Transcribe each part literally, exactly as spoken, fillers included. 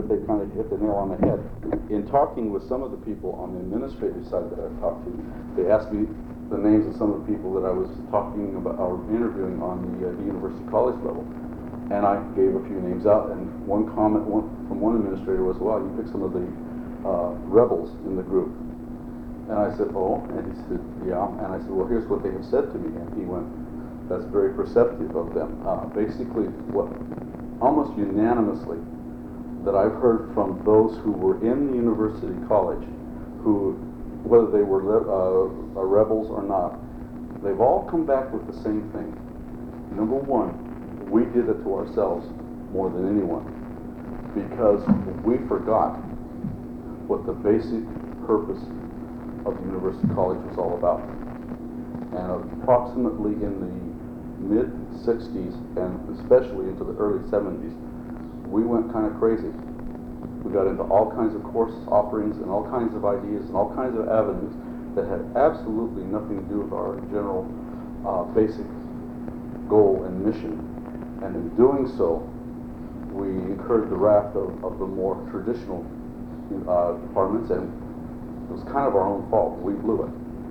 that they kind of hit the nail on the head. In talking with some of the people on the administrative side that I've talked to, they asked me the names of some of the people that I was talking about or interviewing on the, uh, the university college level. And I gave a few names out, and one comment one, from one administrator was, well, you picked some of the uh, rebels in the group. And I said, oh, and he said, yeah. And I said, well, here's what they have said to me. And he went, that's very perceptive of them. Uh, basically, what almost unanimously that I've heard from those who were in the university college, who, whether they were uh, rebels or not, they've all come back with the same thing. Number one, we did it to ourselves more than anyone, because we forgot what the basic purpose of the University College was all about. And approximately in the mid sixties and especially into the early seventies, we went kind of crazy. We got into all kinds of course offerings and all kinds of ideas and all kinds of avenues that had absolutely nothing to do with our general uh, basic goal and mission. And in doing so, we incurred the wrath of, of the more traditional uh, departments, and it was kind of our own fault. We blew it.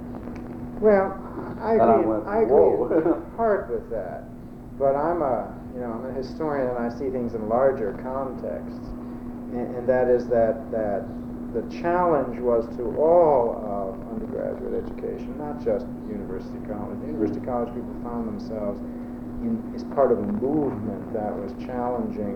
Well, I agree. I, went, I agree in part with that, but I'm a, you know, I'm a historian, and I see things in larger contexts, and, and that is that that the challenge was to all of undergraduate education, not just university college. University college people found themselves in, as part of a movement that was challenging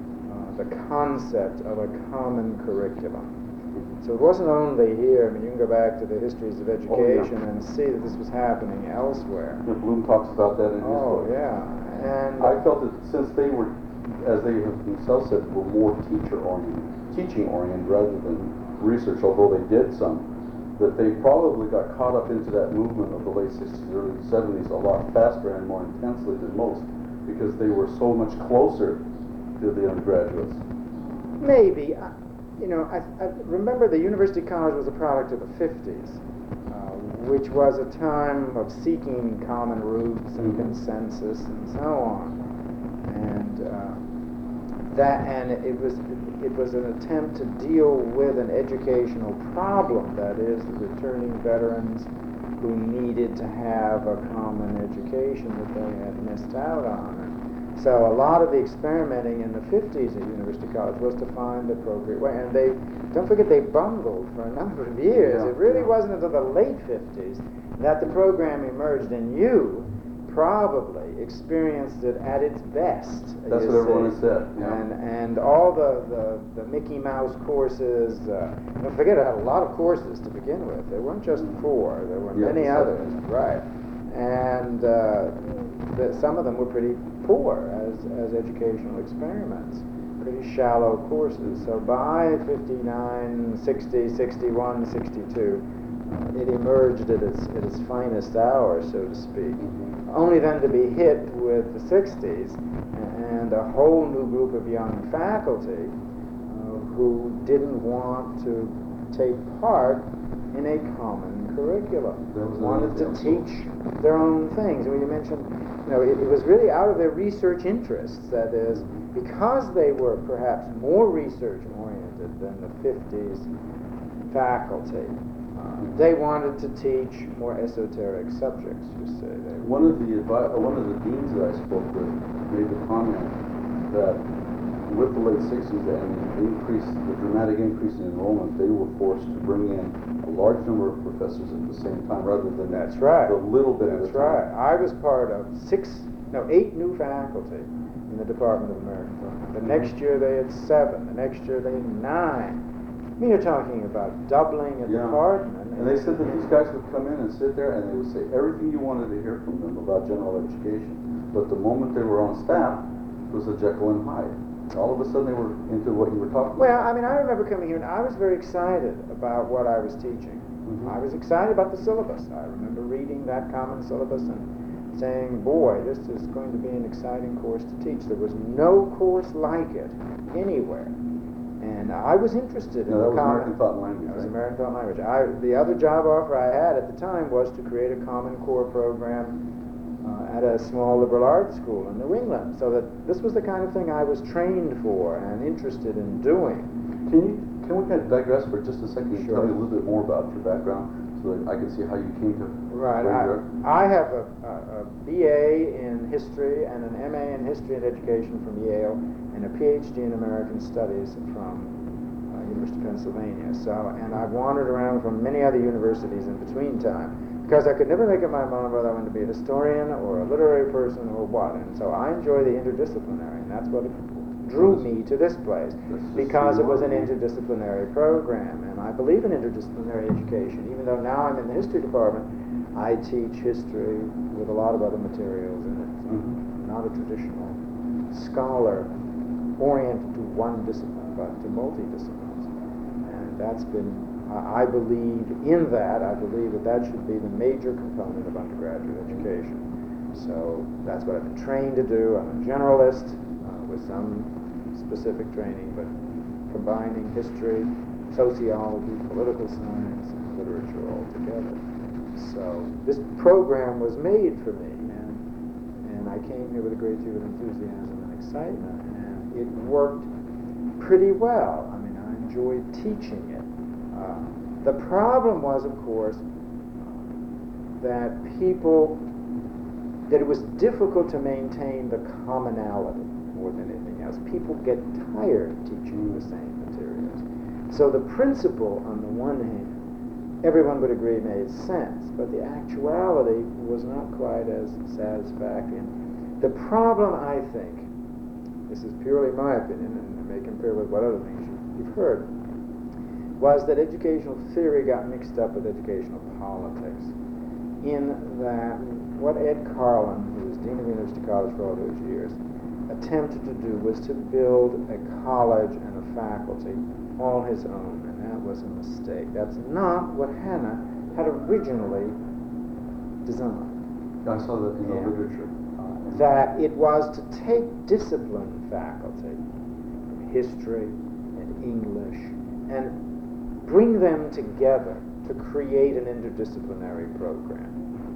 uh, the concept of a common curriculum. So it wasn't only here. I mean, you can go back to the histories of education oh, yeah. and see that this was happening elsewhere. Yeah, Bloom talks about that in his oh, book. Oh, yeah. And I felt that since they were, as they themselves said, were more teacher-oriented, teaching-oriented rather than research, although they did some, that they probably got caught up into that movement of the late sixties, early seventies a lot faster and more intensely than most, because they were so much closer to the undergraduates. Maybe. I, you know, I, I remember the University College was a product of the fifties, uh, which was a time of seeking common roots and mm-hmm. consensus and so on. And uh, that, and it was it was an attempt to deal with an educational problem, that is, the returning veterans who needed to have a common education that they had missed out on. And so a lot of the experimenting in the fifties at University College was to find the appropriate way. And they, don't forget, they bungled for a number of years. Yeah, it really yeah. wasn't until the late fifties that the program emerged, and you probably experienced it at its best. That's what everyone has said. Yeah. And and all the, the, the Mickey Mouse courses, uh, don't forget, it had a lot of courses to begin with. There weren't just four, there were yeah, many others, right. And uh, the, some of them were pretty poor as, as educational experiments, pretty shallow courses. So by fifty-nine, sixty, sixty-one, sixty-two, uh, it emerged at its, at its finest hour, so to speak. Only then to be hit with the sixties and a whole new group of young faculty uh, who didn't want to take part in a common curriculum. They wanted to teach their own things. And when you mentioned, you know, it, it was really out of their research interests. That is, because they were perhaps more research oriented than the fifties faculty, they wanted to teach more esoteric subjects, you say. They one of the advi- one of the deans that I spoke with made the comment that with the late sixties and the increase, the dramatic increase in enrollment, they were forced to bring in a large number of professors at the same time, rather than that's right. the little bit That's at a time. right. I was part of six, no, eight new faculty in the Department of American Thought. The next year they had seven. The next year they had nine. I mean, you're talking about doubling a yeah. department. And they said that these guys would come in and sit there and they would say everything you wanted to hear from them about general education. But the moment they were on staff, it was a Jekyll and Hyde. All of a sudden they were into what you were talking well, about. Well, I mean, I remember coming here and I was very excited about what I was teaching. Mm-hmm. I was excited about the syllabus. I remember reading that common syllabus and saying, boy, this is going to be an exciting course to teach. There was no course like it anywhere. And I was interested in no, the that was common... American Thought and Language. That was right? American Thought and Language. I, the other job offer I had at the time was to create a Common Core program uh, at a small liberal arts school in New England. So that this was the kind of thing I was trained for and interested in doing. Can you, can we kind of digress for just a second and Sure. tell me a little bit more about your background so that I can see how you came to Right. where you I, are? I have a, a, a B A in history and an M A in history and education from Yale and a P H D in American studies from uh, University of Pennsylvania. So, and I've wandered around from many other universities in between time because I could never make up my mind whether I wanted to be a historian or a literary person or what. And so I enjoy the interdisciplinary, and that's what drew me to this place, because it was an interdisciplinary program, and I believe in interdisciplinary education. Even though now I'm in the history department, I teach history with a lot of other materials in it. Mm-hmm. Not a traditional scholar oriented to one discipline, but to multidisciplines. And that's been, I I believe in that. I believe that that should be the major component of undergraduate education. So that's what I've been trained to do. I'm a generalist uh, with some specific training, but combining history, sociology, political science, and literature all together. So this program was made for me, and, and I came here with a great deal of enthusiasm and excitement, and it worked pretty well. I mean, I enjoyed teaching it. Uh, the problem was, of course, that people, that it was difficult to maintain the commonality more than anything else. People get tired teaching the same materials. So the principle, on the one hand, everyone would agree made sense, but the actuality was not quite as satisfactory. And the problem, I think, this is purely my opinion, and I may compare with what other things you've heard, was that educational theory got mixed up with educational politics, in that what Ed Carlin, who was Dean of University College for all those years, attempted to do was to build a college and a faculty all his own, and that was a mistake. That's not what Hanna had originally designed. I saw that in Yeah. the literature. That it was to take discipline faculty, history and English, and bring them together to create an interdisciplinary program.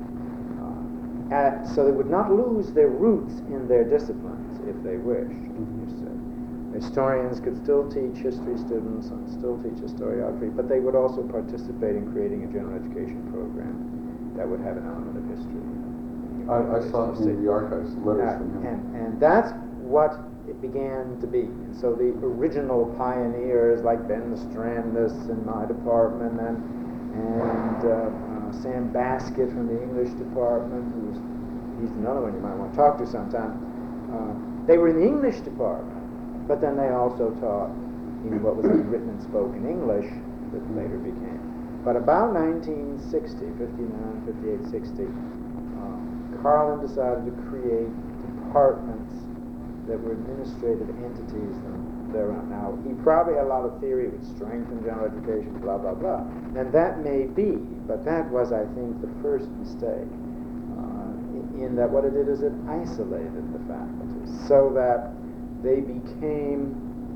Uh, and so they would not lose their roots in their disciplines if they wished. You see. Historians could still teach history students and still teach historiography, but they would also participate in creating a general education program that would have an element of history. I, I saw it in the archives, letters Uh, from him. and, and that's what it began to be. And so the original pioneers like Ben Strandis in my department, and and uh, uh, Sam Baskett from the English department, who's he's another one you might want to talk to sometime. Uh, they were in the English department, but then they also taught in what was written and spoken English that later became. But about nineteen sixty, fifty-nine, fifty-eight, sixty, uh, Carlin decided to create departments that were administrative entities thereon. Now, he probably had a lot of theory, it would strengthen general education, blah, blah, blah. And that may be, but that was, I think, the first mistake, uh, in, in that what it did is it isolated the faculty so that they became,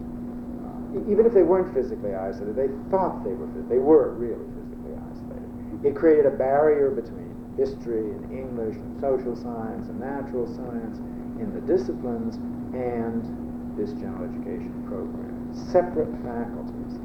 uh, even if they weren't physically isolated, they thought they were, they were really physically isolated. It created a barrier between history and English and social science and natural science in the disciplines and this general education program. Separate faculties.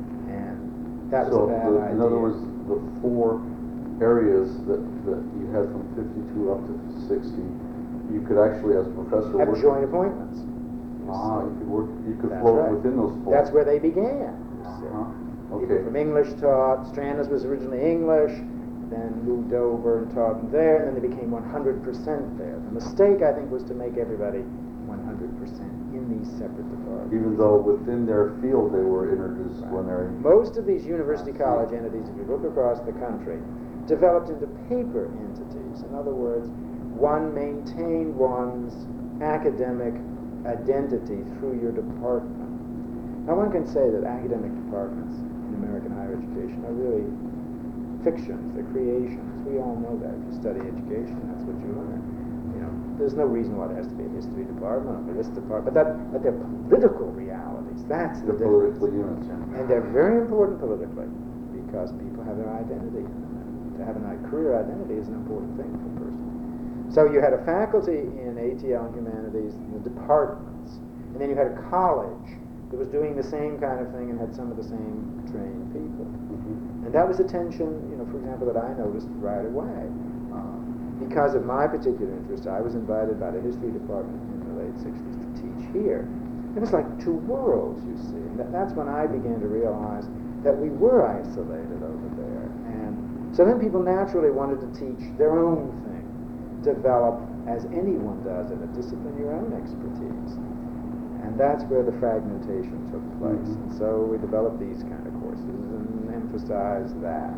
And that was So a bad the, idea. in other words, the four areas that, that you had from fifty-two up to sixty, you could actually, as a professor, have work. joint appointments. You Ah, see. you could work, you could That's float right. within those four. That's where they began. You see. Uh-huh. People Okay. from English taught. Strandis was originally English, then moved over and taught there, and then they became one hundred percent there. The mistake, I think, was to make everybody one hundred percent in these separate departments. Even though within their field they were interdisciplinary. Most of these university college entities, if you look across the country, developed into paper entities. In other words, one maintained one's academic identity through your department. Now, one can say that academic departments in American higher education are really fictions, they're creations. We all know that. If you study education, that's what you learn. You know, there's no reason why there has to be a history department or this department, but that, but they're political realities. That's the The difference. political units, yeah. And they're very important politically because people have their identity in them. And to have a career identity is an important thing for a person. So you had a faculty in A T L and humanities, in the departments, and then you had a college that was doing the same kind of thing and had some of the same trained people. Mhm. And that was a tension, you know, for example, that I noticed right away. Uh, because of my particular interest, I was invited by the history department in the late sixties to teach here. It was like two worlds, you see. And that, that's when I began to realize that we were isolated over there. And so then people naturally wanted to teach their own thing, develop, as anyone does in a discipline, your own expertise. And that's where the fragmentation took place. Mm-hmm. And so we developed these kind of courses and emphasized that.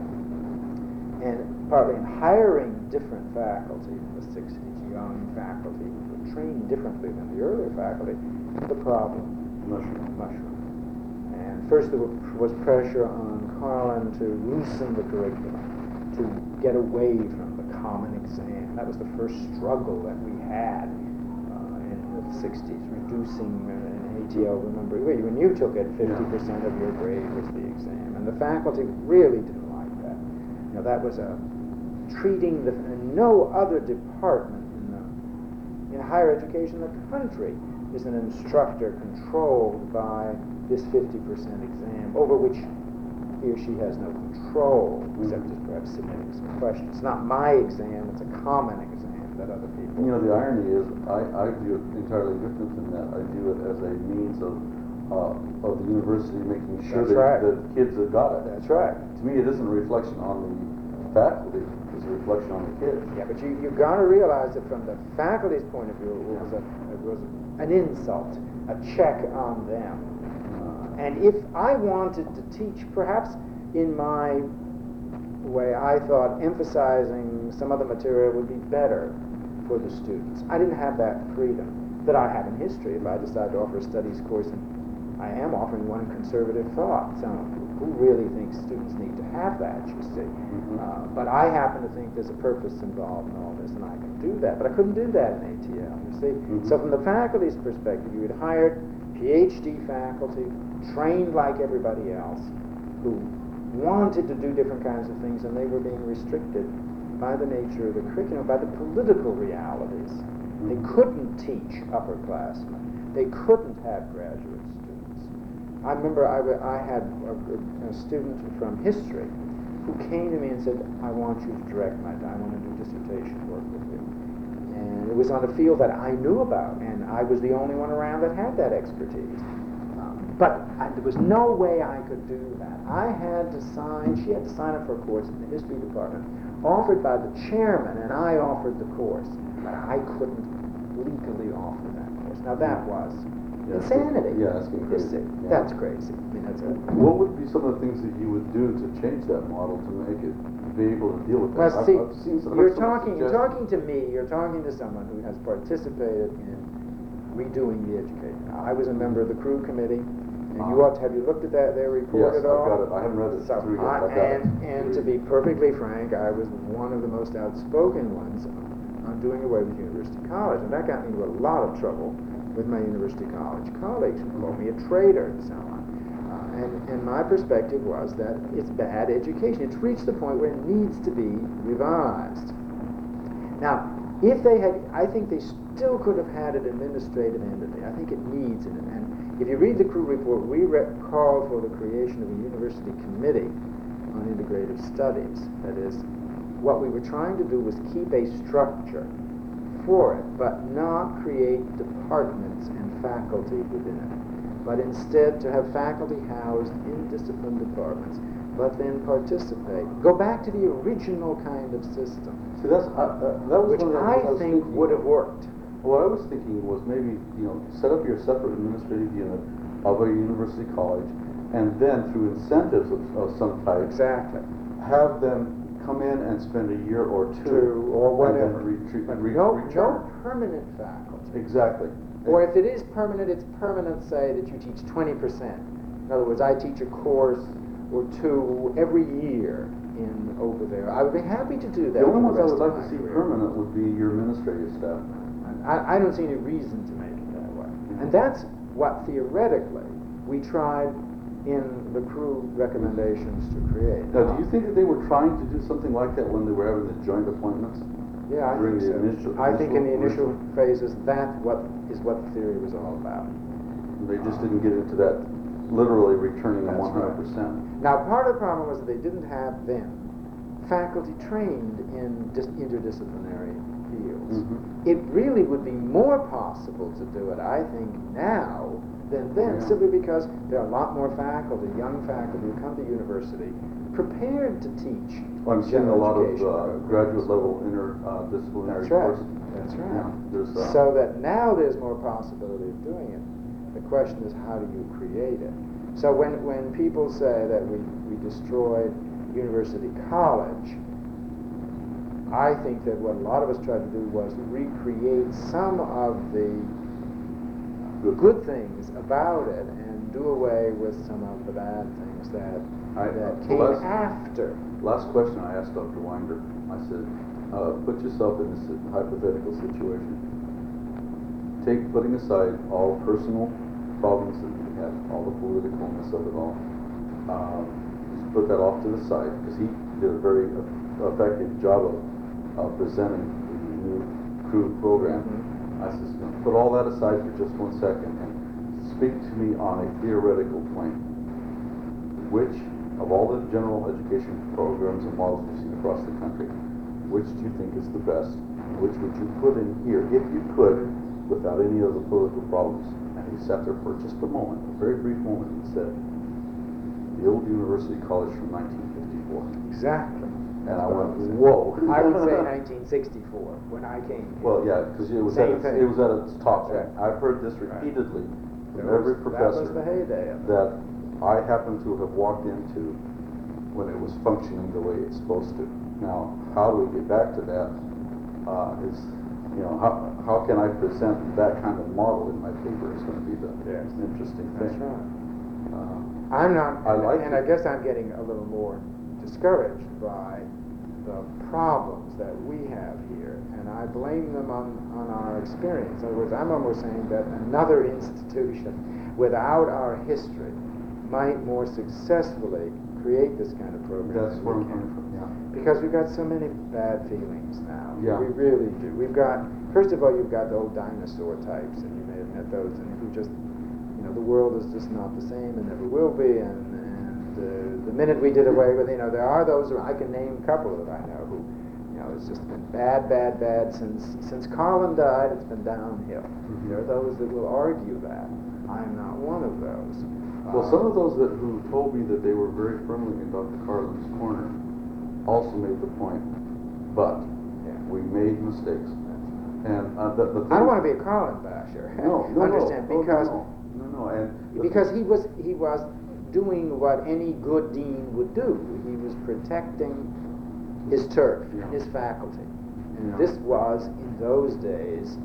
And partly in hiring different faculty in the sixties, young faculty who were trained differently than the earlier faculty, the problem Mushroom. mushroom. And first there was pressure on Carlin to loosen the curriculum, to get away from the common exam. That was the first struggle that we had uh, in the sixties, reducing uh, an A T L, remember, when you took it, fifty percent of your grade was the exam. And the faculty really didn't like that. You know, that was a treating the, and no other department in, the, in higher education in the country is an instructor controlled by this fifty percent exam, over which he or she has no control, except just perhaps submitting some questions. It's not my exam, it's a common exam that other people... You know, the irony is, I, I view it entirely different than that. I view it as a means of, uh, of the university making sure That's that, right. that kids have got it. That's right. To me, it isn't a reflection on the faculty, it's a reflection on the kids. Yeah, but you, you've got to realize that from the faculty's point of view, it was, a, it was an insult, a check on them. Uh, and if I wanted to teach, perhaps in my way, I thought emphasizing some other material would be better for the students. I didn't have that freedom that I have in history. If I decide to offer a studies course, and I am offering one in conservative thought, so who really thinks students need to have that, you see? Mhm. Uh, but I happen to think there's a purpose involved in all this, and I can do that. But I couldn't do that in A T L, you see? Mhm. So from the faculty's perspective, you had hired PhD faculty, trained like everybody else, who wanted to do different kinds of things, and they were being restricted by the nature of the curriculum, by the political realities. They couldn't teach upperclassmen. They couldn't have graduate students. I remember I, w- I had a, a student from history who came to me and said, I want you to direct my, I want to do dissertation work with you. And it was on a field that I knew about, and I was the only one around that had that expertise. Um, but I, there was no way I could do that. I had to sign, she had to sign up for a course in the history department, offered by the chairman, and I offered the course. But I couldn't legally offer that course. Now that was Yeah, insanity. yeah, that's getting You crazy. see, Yeah. That's crazy. I mean, that's a... What would be some of the things that you would do to change that model to make it be able to deal with that? Well, I've- see, I've seen some- you're heard some talking, you're suggestions. talking to me, you're talking to someone who has participated in redoing the education. Now, I was a member of the crew committee, and you Ah. ought to, have you looked at that, their report Yes, at all? I've got it. I haven't read it So, through yet. I- I've got it. and, and to be perfectly frank, I was one of the most outspoken ones on doing away with University College, and that got me into a lot of trouble with my University College colleagues who called me a traitor and so on. Uh, and, and my perspective was that it's bad education. It's reached the point where it needs to be revised. Now, if they had, I think they still could have had an administrative entity. I think it needs it. And if you read the crew report, we re- called for the creation of a university committee on integrative studies. That is, what we were trying to do was keep a structure for it, but not create departments and faculty within it, but instead to have faculty housed in discipline departments, but then participate. Go back to the original kind of system, See, that's, uh, uh, that was which one of the I things I was think thinking would have of. worked. What I was thinking was maybe, you know, set up your separate administrative unit of a university college, and then through incentives of, of some type, Exactly. have them come in and spend a year or two, Two, or whatever. and then retreat, But re- no, return. no permanent faculty. Exactly. Or if it is permanent, it's permanent, say, that you teach twenty percent. In other words, I teach a course or two every year in over there. I would be happy to do that. The only for ones I rest would of like my to see career. permanent would be your administrative staff. I, I don't see any reason to make it that way. Mm-hmm. And that's what theoretically we tried in the crew recommendations to create. Now, do you think that they were trying to do something like that when they were having the joint appointments? Yeah, I during think the so. initial. I think in the initial original- phases, that what is what the theory was all about. They just didn't get into that literally returning them That's one hundred percent. Now, part of the problem was that they didn't have then faculty trained in dis- interdisciplinary fields. Mhm. It really would be more possible to do it, I think, now than then, Yeah. simply because there are a lot more faculty, young faculty who come to university prepared to teach. Well, I'm seeing a general lot of education uh, programs. graduate level interdisciplinary That's right. courses. That's right. Yeah, there's, uh, So that now there's more possibility of doing it. The question is, how do you create it? So when, when people say that we, we destroyed University College, I think that what a lot of us tried to do was recreate some of the Good. good things about it and do away with some of the bad things that, I- that well, came that's- after. Last question I asked Doctor Winder, I said, uh, put yourself in this hypothetical situation. Take, putting aside all personal problems that we have, all the politicalness of it all, um, just put that off to the side, because he did a very uh, effective job of, of presenting the new crude program. Mhm. I said, "You know, put all that aside for just one second and speak to me on a theoretical plane. Which, of all the general education programs and models you've seen across the country, which do you think is the best? Which would you put in here, if you could, without any of the political problems?" And he sat there for just a moment, a very brief moment, and said, "The old University College from nineteen fifty-four. Exactly. And That's I what went, was saying. whoa. I would say nineteen sixty-four, when I came here. Well, yeah, because it was at Same its, thing. it was at its top. Right. I've heard this Right. repeatedly That from was- every professor. That was the heyday of it. That I happen to have walked into when it was functioning the way it's supposed to. Now, how do we get back to that? Uh, is, you know, how, how can I present that kind of model in my paper is going to be the Yes. interesting thing. That's right. Uh, I'm not, I like and it. I guess I'm getting a little more discouraged by the problems that we have here, and I blame them on, on our experience. In other words, I'm almost saying that another institution without our history might more successfully create this kind of program. that's than where we I'm can. coming from, yeah. Because we've got so many bad feelings now. Yeah. We really do. We've got, first of all, you've got the old dinosaur types, and you may have met those, and who just, you know, the world is just not the same and never will be, and, and uh, the minute we did away with, you know, there are those, who I can name a couple that I know who, you know, it's just been bad, bad, bad since, since Carlin died, it's been downhill. Mhm. There are those that will argue that. I'm not one of those. Well, Uh, some of those that who told me that they were very firmly in Doctor Carlin's corner also made the point, but Yeah. we made mistakes. And uh, the, the thing, I don't want to be a Carlin basher. No, no, Understand? no, no, Because no, no, no, and the because thing- he was he was doing what any good dean would do. He was protecting his turf, Yeah. his faculty, and Yeah. this was in those days,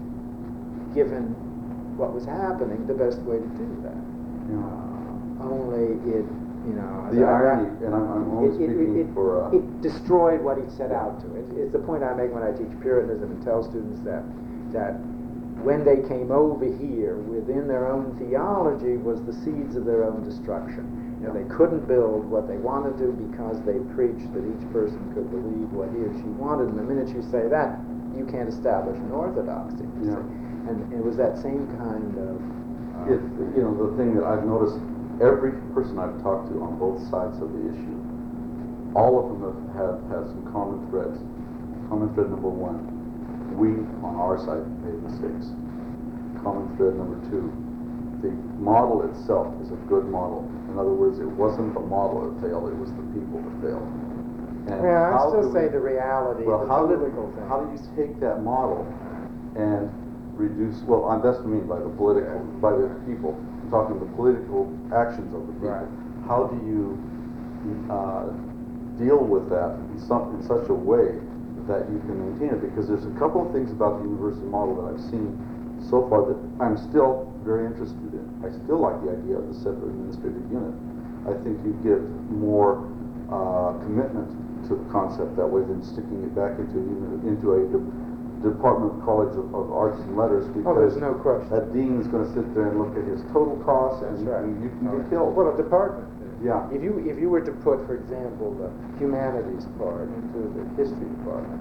given what was happening, the best way to do that. Yeah. Uh, only it, you know, The I- I- irony, and I'm, I'm only it, it, speaking it, for. Uh, it destroyed what he set out to. It, it's the point I make when I teach Puritanism and tell students that that when they came over here, within their own theology was the seeds of their own destruction. You know, they couldn't build what they wanted to because they preached that each person could believe what he or she wanted. And the minute you say that, you can't establish an orthodoxy. You Yeah. see. And it was that same kind of. Uh, It, you know, the thing that I've noticed, every person I've talked to on both sides of the issue, all of them have, have, have some common threads. Common thread number one, we on our side made mistakes. Common thread number two, the model itself is a good model. In other words, it wasn't the model that failed, it was the people that failed. And yeah, I how still do say we- the reality, well, the how do, political thing. how do you take that model and reduce, well, uh, that's what I mean by the political, Yeah. by the people, I'm talking the political actions of the people. Right. How do you uh, deal with that in, some, in such a way that you can maintain it? Because there's a couple of things about the university model that I've seen so far that I'm still very interested in. I still like the idea of the separate administrative unit. I think you give more uh, commitment to the concept that way than sticking it back into a unit, into a de- Department of College of, of Arts and Letters, because Oh, there's no question. that dean is going to sit there and look at his total costs, That's and, right. and you can Oh, get killed. Well, a department. Yeah. If you if you were to put, for example, the humanities part into the history department,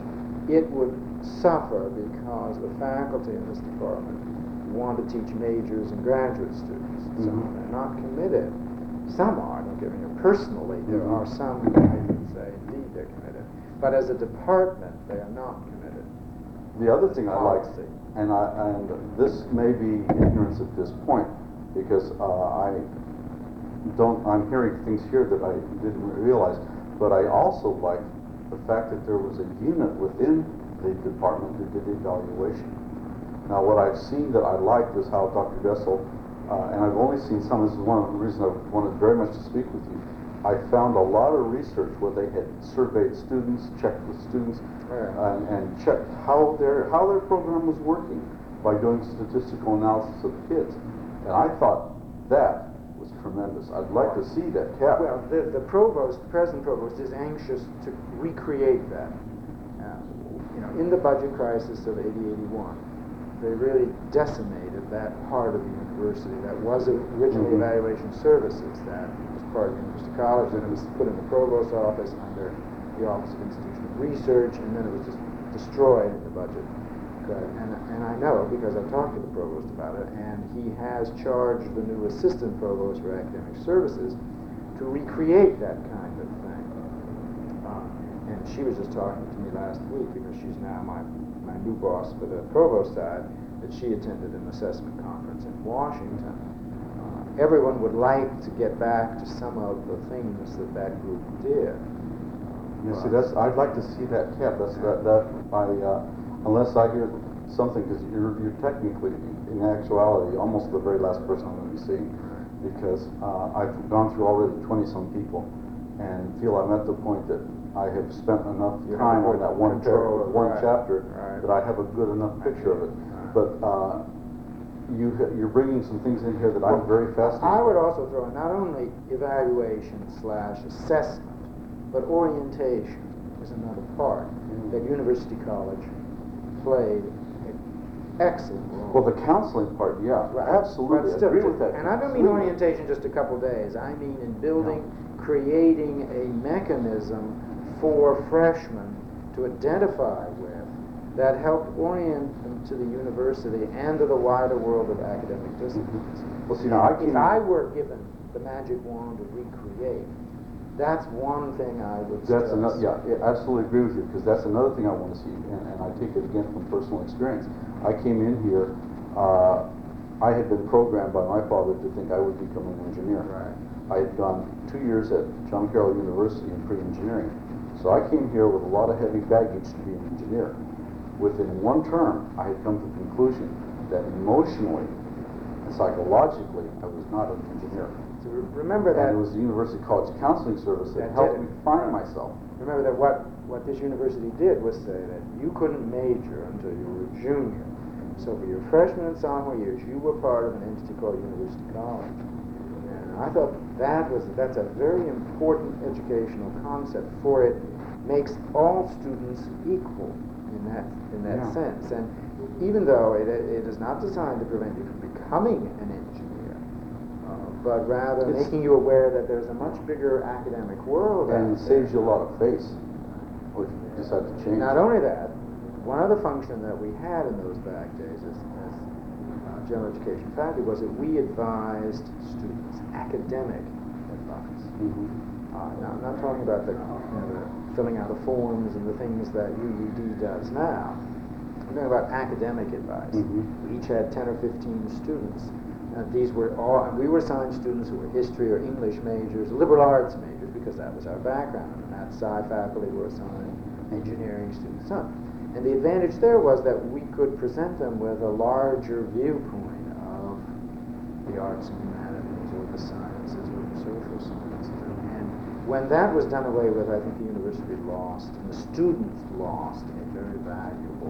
it would suffer because the faculty in this department want to teach majors and graduate students. So Mhm. they're not committed. Some are, don't get me wrong. Personally, there Mhm. are some who I would say, indeed, they're committed. But as a department, they are not committed. The other thing I like, Policy. and I, and this may be ignorance at this point, because uh, I don't, I'm hearing things here that I didn't realize, but I also like the fact that there was a unit within the department who did evaluation. Now, what I've seen that I liked is how Doctor Bessel, uh, and I've only seen some, this is one of the reasons I wanted very much to speak with you. I found a lot of research where they had surveyed students, checked with students, Yeah. and, and checked how their how their program was working by doing statistical analysis of the kids. And I thought that was tremendous. I'd like to see that cap. Well, the, the provost, the present provost, is anxious to recreate that. Uh, you know, in the budget crisis of eighty eighty-one, they really decimated that part of the university that was originally Mhm. evaluation services, that was part of University College, then it was put in the provost's office under the Office of Institutional Research, and then it was just destroyed in the budget. Good. And, and I know because I've talked to the provost about it, and he has charged the new assistant provost for academic services to recreate that kind of thing. Uh, and she was just talking to me last week because she's now my, my new boss for the provost side, that she attended an assessment conference in Washington. Uh, everyone would like to get back to some of the things that that group did. You see, that's, I'd like to see that cap. That's that, that I, uh, unless I hear something, because you're, you're technically, in actuality, almost the very last person I'm going to be seeing, because uh, I've gone through already twenty-some people, and feel I'm at the point that I have spent enough You have time on good that one control par- of- one right, chapter right. that I have a good enough picture of it. Right. But uh, you, ha- you're bringing some things in here that I'm very fascinated. I would by. also throw in not only evaluation slash assessment, but orientation is another part Mm. that University College played an excellent role. Well, the counseling part, yeah, Right. absolutely, But I still, agree with that. And I don't mean completely. orientation just a couple days. I mean in building, creating a mechanism for freshmen to identify with that helped orient them to the university and to the wider world of academic disciplines. Well, see, now I If came. I were given the magic wand to recreate, that's one thing I would That's stress. another, yeah, I absolutely agree with you, because that's another thing I want to see, and, and I take it again from personal experience. I came in here, uh, I had been programmed by my father to think I would become an engineer. Right. I had gone two years at John Carroll University in pre-engineering, so I came here with a lot of heavy baggage to be an engineer. Within one term, I had come to the conclusion that emotionally and psychologically, I was not an engineer. So re- remember that. And it was the University College Counseling Service that That helped did me it. find myself. Remember that what, what this university did was say that you couldn't major until you were a junior. So for your freshman and sophomore years, you were part of an entity called University College. And I thought that was, that's a very important educational concept, for it makes all students equal in that, in that Yeah. sense. And even though it, it is not designed to prevent you from becoming an engineer, uh, but rather It's- making you aware that there's a much bigger academic world And out it there. saves you a lot of face, if you decide to change. Not only that, one other function that we had in those back days as, as uh, general education faculty was that we advised students, academic advice. Mhm. Uh, now, I'm not talking about the, you know, the filling out of forms and the things that U U D does now. I'm talking about academic advice. Mhm. We each had ten or fifteen students. Uh, these were all, and we were assigned students who were history or English majors, liberal arts majors, because that was our background. And that sci faculty were assigned engineering students. So, and the advantage there was that we could present them with a larger viewpoint of the arts and humanities, or the sciences, or the social sciences. And when that was done away with, I think the university lost, and the students lost a very valuable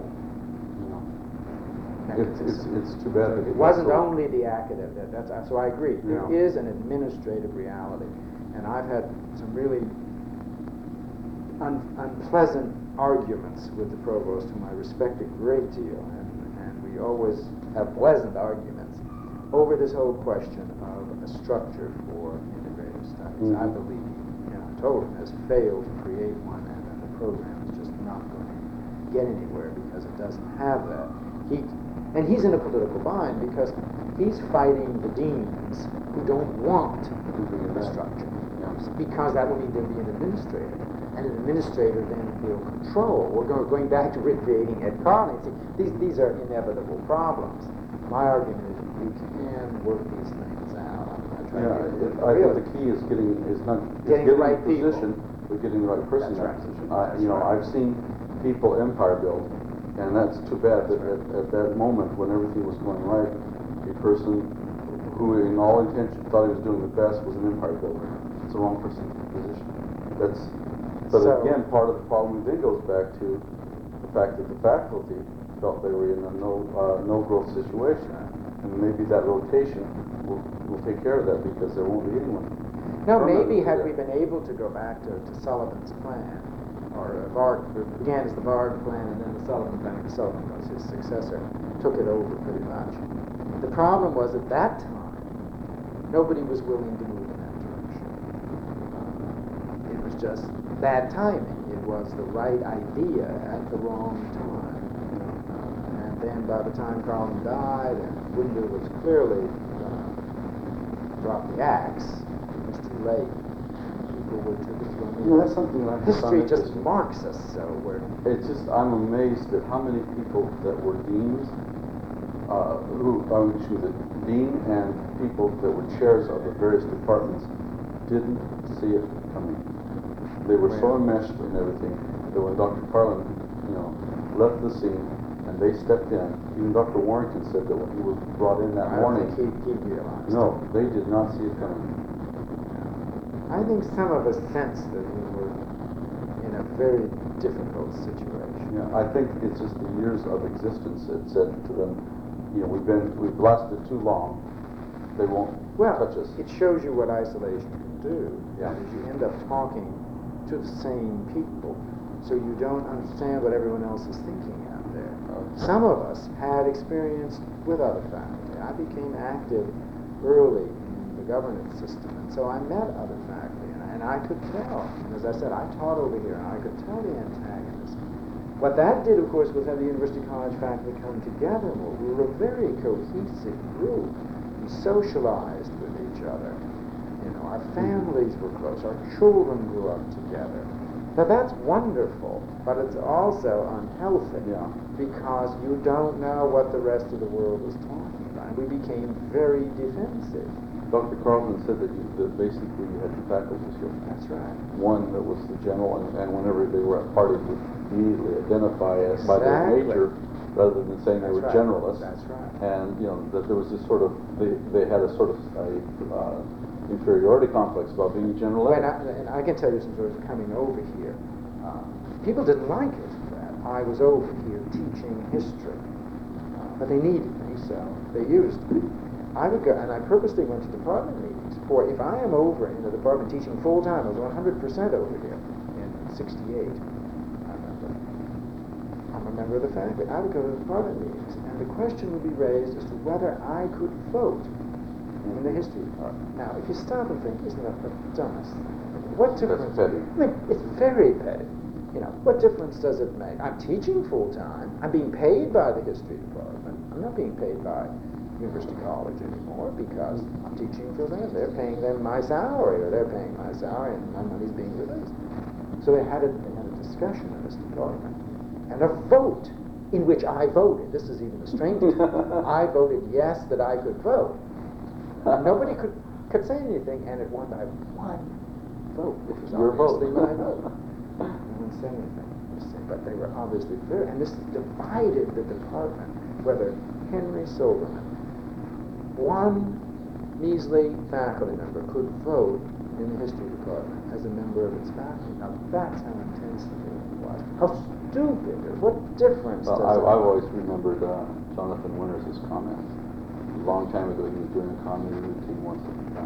It's, it's, it's too bad that it it wasn't so- only the academic, that, that's, so I agree. There Yeah. is an administrative reality, and I've had some really un, unpleasant arguments with the provost, whom I respect a great deal, and, and we always have pleasant arguments over this whole question of a structure for integrative studies. I Mhm. believe, you know, I told him, has failed to create one, and that the program is just not going to get anywhere because it doesn't have that. He, and he's in a political bind because he's fighting the deans who don't want the structure, because that will mean there'll be an administrator, and an administrator then will control. We're going, going back to recreating Ed Carling. See, these, these are inevitable problems. My argument is you can work these things out. I'm trying Yeah, to it- I think the key is getting, is not, is Getting the getting right the position, people. but getting the right person in That's that right. position. I, That's you know, right. I've seen people empire build, and that's too bad that at, at that moment when everything was going right, a person who in all intention thought he was doing the best was an empire builder. It's the wrong person in the position. That's, but So- again, part of the problem then goes back to the fact that the faculty felt they were in a no, uh, no growth situation. And maybe that rotation will, will take care of that because there won't be anyone. No, permanent maybe had there. we been able to go back to, to Sullivan's plan, or uh, Varg, it began as the Varg plan, and then the Sullivan plan, because Sullivan was his successor, took it over pretty much. The problem was at that time, nobody was willing to move in that direction. Uh, it was just bad timing. It was the right idea at the wrong time. Uh, and then by the time Carlin died, and Winder was clearly uh, dropped the axe, it was too late. People were too You know, that's something that I just History found just interesting. marks us so. We're, It's just, I'm amazed at how many people that were deans, uh, who, um, excuse me, dean and people that were chairs of the various departments didn't see it coming. They were so Right. enmeshed in everything that when Doctor Carlin, you know, left the scene and they stepped in, even Doctor Warrington said that when he was brought in that I don't morning, think he, he realized. no, they did not see it coming. I think some of us sensed that we were in a very difficult situation. Yeah, I think it's just the years of existence that said to them, you know, we've been, we've lasted too long, they won't Well, touch us. it shows you what isolation can do. Yeah. Is you end up talking to the same people, so you don't understand what everyone else is thinking out there. Uh, Some of us had experience with other faculty. I became active early in the governance system, and so I met other faculty, and I, and I could tell. And as I said, I taught over here, and I could tell the antagonism. What that did, of course, was have the University College faculty come together more. We were a very cohesive group. We socialized with each other. You know, our families were close. Our children grew up together. Now that's wonderful, but it's also unhealthy Yeah. because you don't know what the rest of the world is talking about. We became very defensive. Doctor Carlton said that, you, that basically you had two faculties here. That's right. One that was the general, and, and whenever they were at parties, would immediately identify as by their Exactly. major, rather than saying they That's were right. generalists. That's right. And you know that there was this sort of they, they had a sort of a uh, inferiority complex about being a general When ed. I, and I can tell you some stories coming over here. Uh, people didn't like it that I was over here teaching history, uh, but they needed me, so they used me. I would go, and I purposely went to department meetings. For if I am over in the department teaching full time, I was one hundred percent over here in sixty-eight. I remember. I'm a member of the faculty. I would go to the department meetings, and the question would be raised as to whether I could vote in the history department. Now, if you stop and think, isn't that the dumbest thing? What difference? petty. I mean, it's very petty. You know, what difference does it make? I'm teaching full time. I'm being paid by the history department. I'm not being paid by University College anymore because I'm teaching for them. They're paying them my salary, or they're paying my salary, and my money's being released. So they had a, they had a discussion in this department, and a vote in which I voted. This is even the strangest. I voted yes that I could vote. And nobody could could say anything, and it won by one vote, which was Your vote. obviously my vote. No one said anything, you see, but they were obviously very, and this divided the department, whether Henry Silverman, one measly faculty member, could vote in the history department as a member of its faculty. Now that's how intense the feeling was. How stupid it is. What difference Well, does I, it I've make? always remembered uh, Jonathan Winters' comment. A long time ago, he was doing a comedy routine once.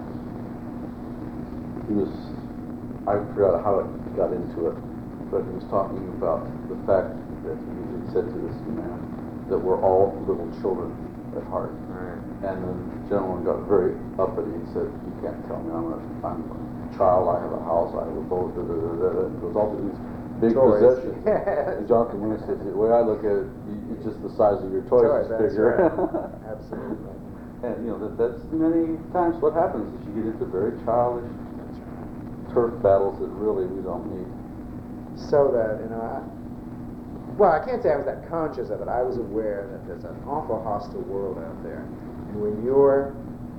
He was, I forgot how it got into it, but he was talking about the fact that he, he said to this man that we're all little children at heart. Right. And the gentleman got very uppity and said, "You can't tell me I'm a, I'm a child. I have a house. I have a boat." Da, da, da, da, da. It goes all to these big toys. possession. Yes. And Jonathan Wiener says, the way I look at it, you- it's just the size of your toys Toys, is that's bigger. right. Absolutely. And, you know, that, that's many times what happens is you get into very childish turf battles that really we don't need. So that, you know, I, well, I can't say I was that conscious of it. I was aware that there's an awful hostile world out there. And when you're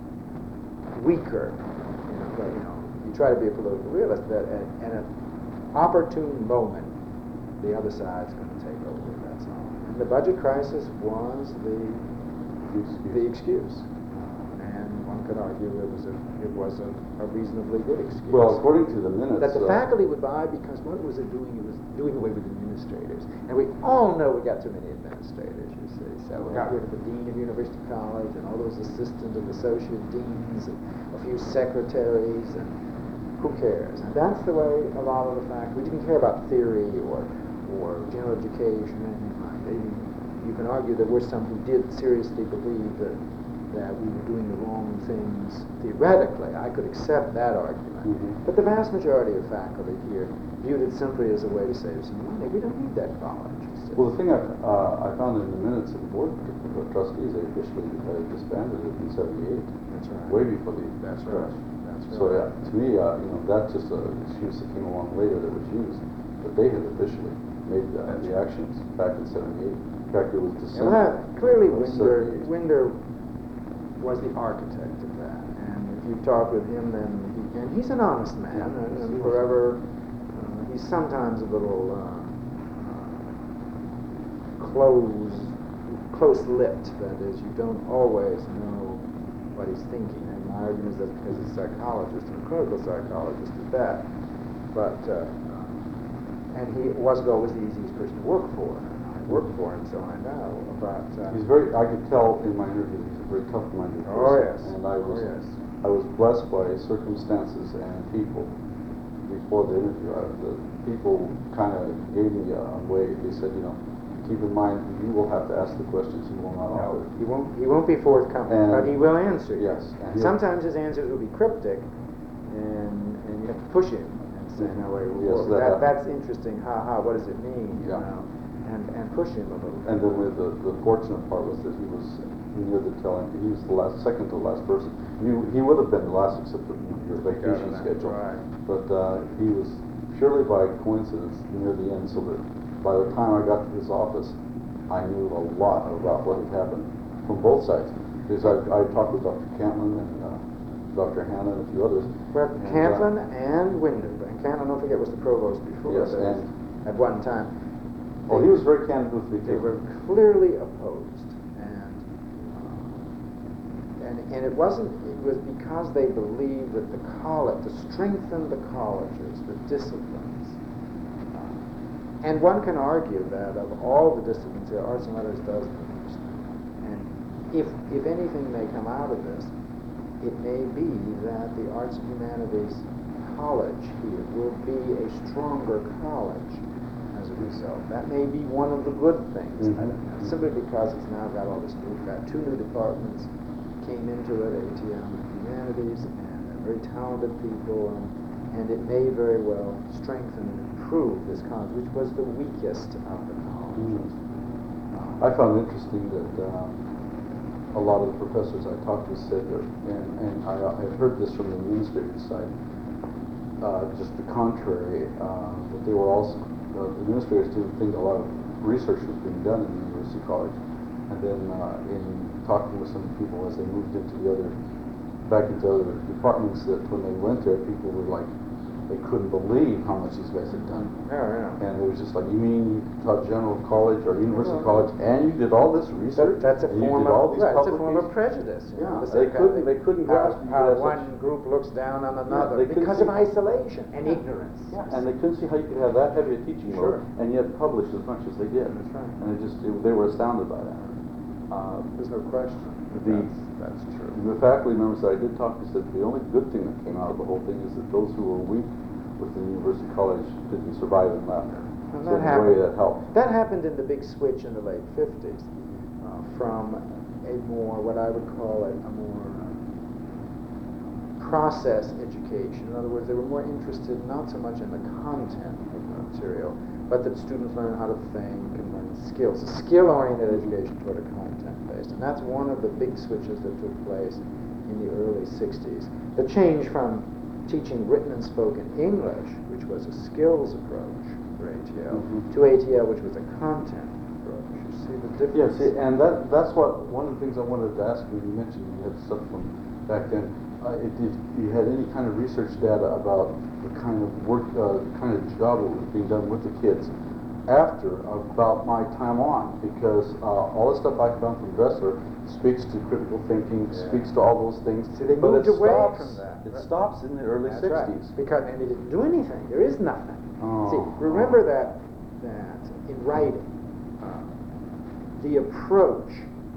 weaker, you know, but, you know, you try to be a political realist, that at, at an opportune moment, the other side's going to take over, that's all. And the budget crisis was the, the excuse. And one could argue it was a, it was a, a reasonably good excuse. Well, according to the minutes... That the uh, faculty would buy because what was it doing? It was doing away with administrators. And we all know we got too many administrators, you see. So we got rid of the dean of University College and all those assistant and associate deans and a few secretaries, and who cares? And that's the way a lot of the faculty, we didn't care about theory or, or general education or anything like that. You, you can argue there were some who did seriously believe that that we were doing the wrong things theoretically. I could accept that argument. Mm-hmm. But the vast majority of faculty here viewed it simply as a way to save some money. We don't need that college. Well, the thing I, uh, I found in the minutes of the board of trustees, they officially uh, disbanded it in seventy-eight. That's right. Way before the... That's right. That's right. So yeah, to me, uh, you know, that's just an excuse that came along later that was used. But they had officially made uh, the actions back in seventy-eight. In fact, it was December. Well, clearly of Winder, seventy-eight. Winder was the architect of that. And if you talk with him, then he, and he's an honest man, Yeah, and, yes, and he was. forever, uh, he's sometimes a little uh, uh, close, close-lipped. That is, you don't always know what he's thinking. And my argument is that because he's a psychologist and a clinical psychologist at that. But uh, and he wasn't always the easiest person to work for. I worked for him, so I know. But uh, He's very, I could tell in my interview, he's a very tough-minded person. Oh, yes. And I was, Oh, yes. I was blessed by circumstances and people before the interview. I, the people kind of gave me a way. They said, you know, keep in mind, you will have to ask the questions, you will not No, offer. he won't. He won't be forthcoming, And- but he will answer you. Yes, and he'll- Sometimes his answers will be cryptic, and and you have to push him and say, "No, wait, Yes, well, that that, happens. that's interesting. How how what does it mean?" You Yeah. know, and and push him a little. And then the, the, the fortunate part was that he was near the tail end. He was the last, second to the last person. You, he would have been the last except for your vacation that's schedule. right. But uh, he was purely by coincidence near the end, so that by the time I got to his office, I knew a lot about what had happened from both sides. Because I, I talked with Doctor Cantlin and uh, Doctor Hanna and a few others. Well, and, uh, Cantlin and Winder, and Cantlin, don't forget, was the provost before. Yes, that, and- at one time. Oh, he was very candid with me They too. were clearly opposed, and uh, and and it wasn't. It was because they believed that the college, to strengthen the colleges, the disciplines, uh, and one can argue that of all the disciplines, the arts and letters does the most. And if if anything may come out of this, it may be that the arts and humanities college here will be a stronger college as a result. That may be one of the good things. Mm-hmm. I don't know, simply because it's now got all this, we've got two new departments came into it, A T M and Humanities, and they're very talented people, and, and it may very well strengthen and improve this college, which was the weakest of the colleges. I found interesting that uh, a lot of the professors I talked to said that, and, and I, I've heard this from the administrative side, uh, just the contrary, uh, that they were also, uh, the administrators didn't think a lot of research was being done in the University College. And then uh, in talking with some people as they moved into the other, back into other departments, that when they went there, people were like, they couldn't believe how much these guys had done. Yeah, yeah. And it was just like, you mean you taught general college or university Yeah. college and you did all this research? That, that's a and you form did all of these right, it's a form of publications? prejudice. you Yeah, know, the they psycho- couldn't- they couldn't how, grasp you how could have one such- group looks down on another they couldn't because see- of isolation and ignorance. Yeah, and they couldn't see how you could have that heavy a teaching Sure. load and yet publish as much as they did. That's right. And they just, it, they were astounded by that. Uh, There's no question. The- that's, that's true. The faculty members that I did talk to said the only good thing that came out of the whole thing is that those who were weak within the University College didn't survive and left. And So that in a way happened. that helped. That happened in the big switch in the late fifties uh, from a more, what I would call a, a more uh, process education. In other words, they were more interested not so much in the content of the material, but that students learn how to think and learn skills. A skill-oriented education toward a content-based. And that's one of the big switches that took place in the early sixties. The change from teaching written and spoken English, which was a skills approach for A T L, Mm-hmm. to A T L, which was a content approach. You see the Yeah, difference? see, and that, that's what, one of the things I wanted to ask you, you mentioned you had stuff from back then. Uh, it, did you had any kind of research data about the kind of work, uh, kind of job that was being done with the kids after about my time on? Because uh, all the stuff I found from Dressler speaks to critical thinking, Yeah. speaks to all those things. See, they but moved it away stops, from that. It stops in the early That's right. sixties. Because, and they didn't do anything. There is nothing. Oh. See, remember that, that in writing, uh, the approach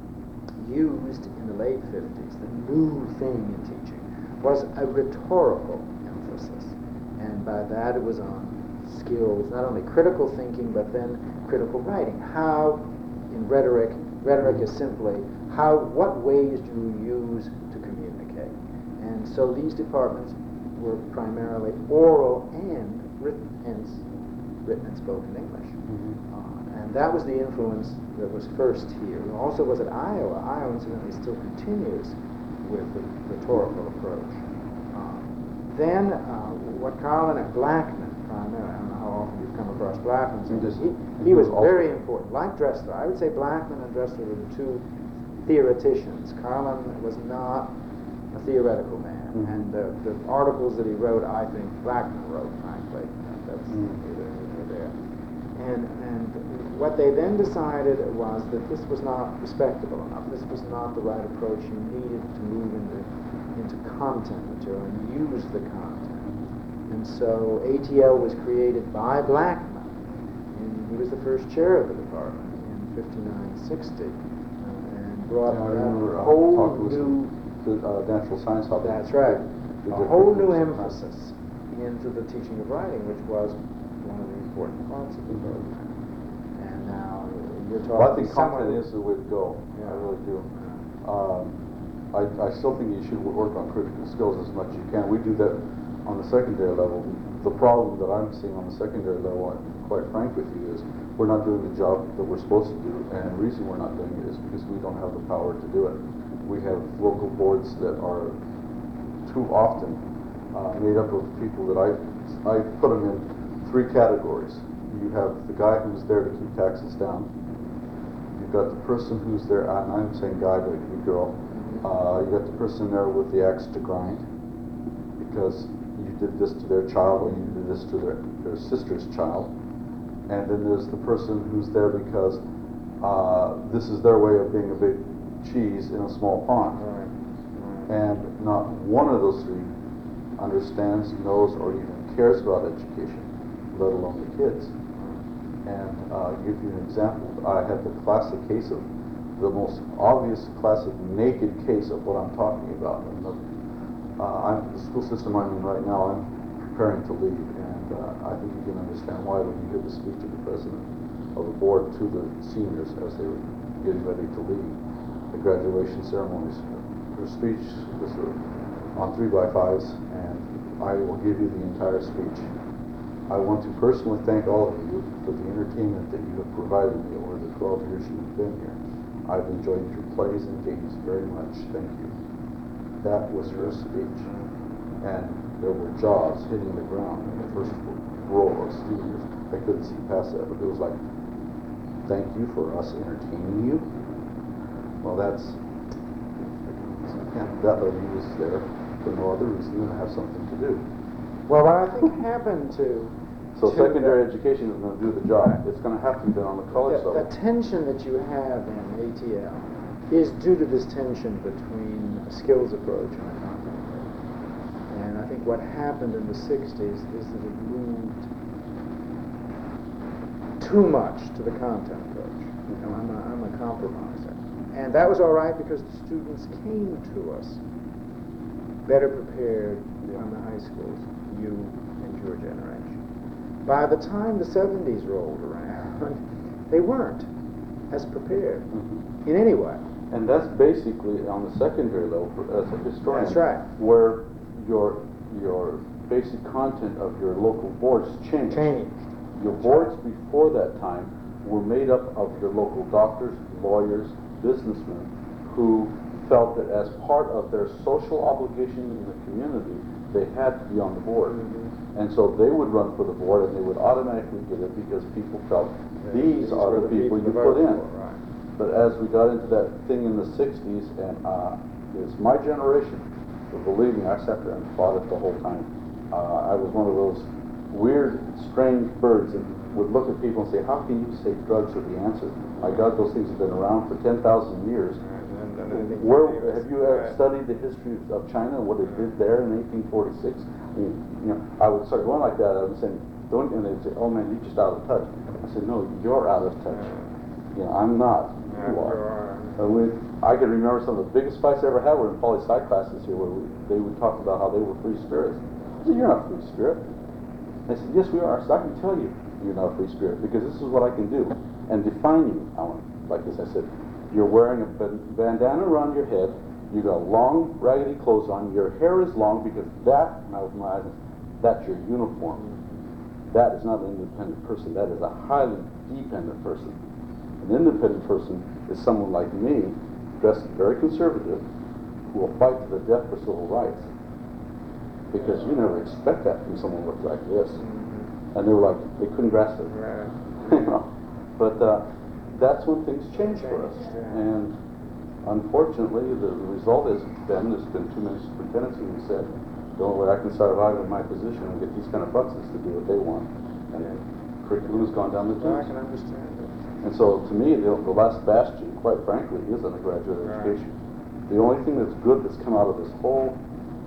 used in the late fifties, the new thing in teaching, was a rhetorical emphasis. And by that it was on skills, not only critical thinking, but then critical writing. How, in rhetoric, rhetoric is simply how, what ways do you use to communicate? And so these departments were primarily oral and written, hence written and spoken English. Mm-hmm. Uh, and that was the influence that was first here. It also was at Iowa. Iowa, incidentally, still continues with the rhetorical approach. Uh, then, uh, what Carlin and Blackman, primarily, I don't know how often you've come across Blackman, so He just- he, he he was was also- very important, like Dressler. I would say Blackman and Dressler were the two theoreticians. Carlin was not a theoretical man, Mhm. and the, the articles that he wrote, I think Blackman wrote, frankly. That's Mm. neither here nor there. And, and what they then decided was that this was not respectable enough. This was not the right approach. You needed to move into, into content material and use the content. And so A T L was created by Blackman, and he was the first chair of the department in fifty-nine sixty, uh, and brought Yeah, I a remember, uh, whole talking with new, the uh, natural science hub. that's right, The a different whole new groups of emphasis into the teaching of writing, which was one of the important parts of the program. And now you're talking. Well, I think someone content who- is the way to go. Yeah. I really do. Um, I, I still think you should work on critical skills as much as you can. We do that on the secondary level. The problem that I'm seeing on the secondary level, and quite frank with you, is we're not doing the job that we're supposed to do. And the reason we're not doing it is because we don't have the power to do it. We have local boards that are too often uh, made up of people that I, I put them in three categories. You have the guy who's there to keep taxes down. You've got the person who's there, and I'm saying guy, but it could be girl. Uh, you got the person there with the axe to grind because you did this to their child or you did this to their, their sister's child. And then there's the person who's there because uh, this is their way of being a big cheese in a small pond. Right, right. And not one of those three understands, knows, or even cares about education, let alone the kids. And uh, give you an example. I had the classic case of the most obvious classic naked case of what I'm talking about. And the, uh, I'm, the school system I'm in right now, I'm preparing to leave, and uh, I think you can understand why when you hear the speech of the president of the board to the seniors as they were getting ready to leave the graduation ceremonies. Her speech was uh, on three by fives, and I will give you the entire speech. I want to personally thank all of you for the entertainment that you have provided me over the twelve years you've been here. I've enjoyed your plays and games very much. Thank you. That was her speech. And there were jaws hitting the ground in the first row of seniors. I couldn't see past that, but it was like, thank you for us entertaining you. Well, that's, and that lady was there for no other reason than to have something to do. Well, what I think happened to So to secondary the, education is going to do the job. It's going to have to be done on the college the, the level. tension that you have in A T L is due to this tension between a skills approach and a content approach. And I think what happened in the sixties is that it moved too much to the content approach. You know, I'm a, I'm a compromiser. And that was all right because the students came to us better prepared from the high schools, you and your generation. By the time the seventies rolled around, they weren't as prepared Mhm. in any way. And that's basically on the secondary level for, as a historian. That's right. Where your your basic content of your local boards changed. Changed. Your boards before that time were made up of your local doctors, lawyers, businessmen, who felt that as part of their social obligation in the community, they had to be on the board. Mm-hmm. And so they would run for the board, and they would automatically get it because people felt Yeah, these are the people you to put vote in. for, right. But as we got into that thing in the sixties, and uh, it's my generation, but believe me, I sat there and fought it the whole time. Uh, I was one of those weird, strange birds that would look at people and say, how can you say drugs are the answer? My God, those things have been around for ten thousand years. And, and I think Where, it was- have you ever right. studied the history of China, what it did there in eighteen forty-six? I mean, you know, I would start going like that, I would say, don't, and they'd say, oh man, you're just out of touch. I said, no, you're out of touch. You know, I'm not. Yeah, You are. you are. And we, I can remember some of the biggest fights I ever had were in poli sci classes here, where we, they would talk about how they were free spirits. I said, you're not a free spirit. They said, yes, we are. I said, I can tell you you're not a free spirit, because this is what I can do. And define you, Alan, like this. I said, you're wearing a bandana around your head, you got long, raggedy clothes on, your hair is long, because that, and I was my eyes, that's your uniform. That is not an independent person, that is a highly dependent person. An independent person is someone like me, dressed very conservative, who will fight to the death for civil rights. Because you never expect that from someone who looks like this. And they were like, they couldn't grasp it. Right. You know? But uh, that's when things change for us. Yeah. And unfortunately, the result has been, there's been too many superintendents who said, the only way I can survive in my position and get these kind of bucks is to do what they want. And the curriculum has gone down the Well, I tubes. can understand it. And so, to me, the, the last bastion, quite frankly, is undergraduate Right. education. The only thing that's good that's come out of this whole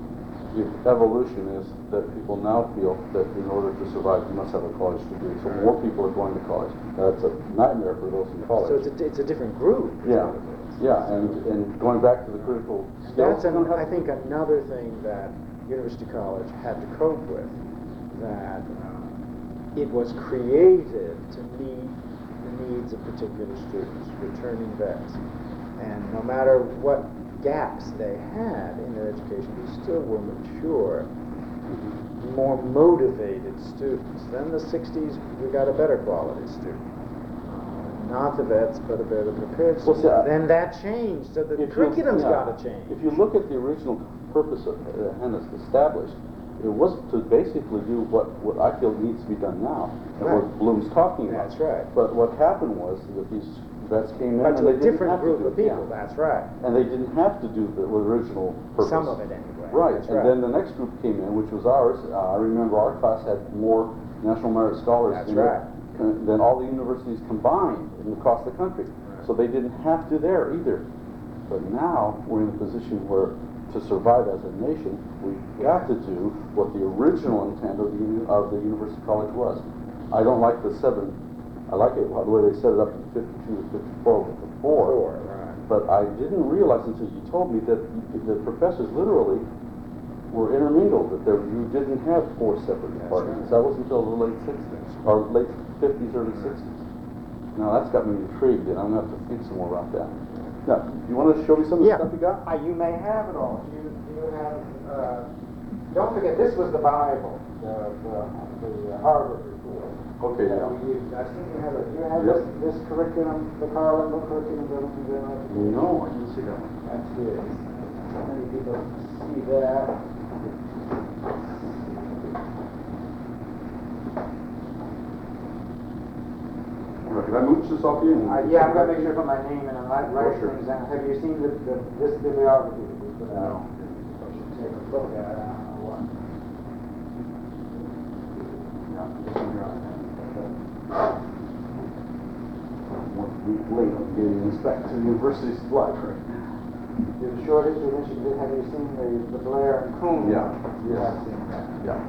evolution is that people now feel that in order to survive, you must have a college degree. So Right. more people are going to college. That's a nightmare for those in college. So it's a, it's a different group. is Yeah, what it is. yeah, and, and going back to the critical skills. That's, an, you don't have I to- think, another thing that University College had to cope with, that uh, it was created to meet the needs of particular students, returning vets. And no matter what gaps they had in their education, they still were mature, more motivated students. Then the sixties, we got a better quality student. Uh, Not the vets, but a better prepared Well, student. see, I- Then that changed, so the If you- curriculum's yeah. got to change. If you look at the original purpose of uh, Hennis established, it was to basically do what, what I feel needs to be done now, and Right. what Bloom's talking about. That's right. But what happened was that these vets came in But and to they a didn't different have to group do of it. people, Yeah. that's right. And they didn't have to do the original purpose. Some of it anyway. Right, That's and then the next group came in, which was ours. Uh, I remember our class had more National Merit Scholars That's in it right. uh, than all the universities combined in across the country. Right. So they didn't have to there either. But now we're in a position where to survive as a nation, we've got to do what the original intent of the, uni- of the University College was. I don't like the seven, I like it, the way they set it up in fifty-two to fifty-four with the four. Four, right. But I didn't realize until you told me that the professors literally were intermingled, that there, you didn't have four separate That's departments. right. That was until the late sixties, or late fifties, early sixties. Now that's got me intrigued, and I'm gonna have to think some more about that. Now, you want to show me some of the Yeah, stuff you got? Uh, you may have it all. You, you have, uh, don't forget, this was the Bible, the, the, the Harvard report. Okay, that yeah. we used. I think you have it. You have Yep. this, this curriculum, the Carlin book curriculum, building and general education. No, I didn't see that one. That's his. So many people see that. Can I mooch this off you? and- Uh, yeah, I've got to make sure I put my name in and write, write sure. things down. Have you seen the, the, this bibliography that we put out? No. I should take a look at it. I don't know what. Yeah, this one here I have. One week late on getting this back to the university's library. There's a short history of Michigan. Have you seen the, the Blair and Coon? Yeah. You have seen that. Yeah.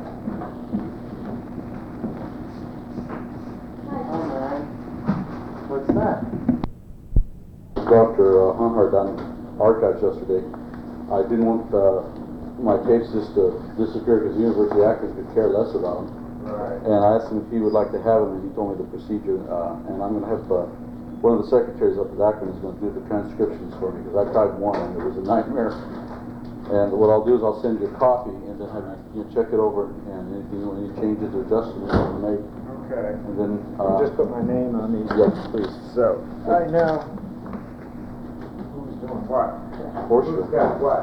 All right. What's that? Doctor Uh, Honhart down in archives yesterday. I didn't want uh, my tapes just to disappear because the University of Akron could care less about them. Right. And I asked him if he would like to have them, and he told me the procedure. Uh, and I'm going to have uh, one of the secretaries up at Akron is going to do the transcriptions for me, because I tried one and it was a nightmare. And what I'll do is I'll send you a copy and then have you, you check it over and anything, any changes or adjustments you want to make. Okay. And then, I'll uh, just put my name on these. yes, please. So, I know who's doing what. For sure. Who's got what.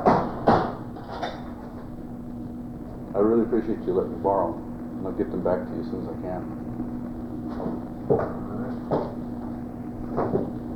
I really appreciate you letting me borrow them, and I'll get them back to you as soon as I can.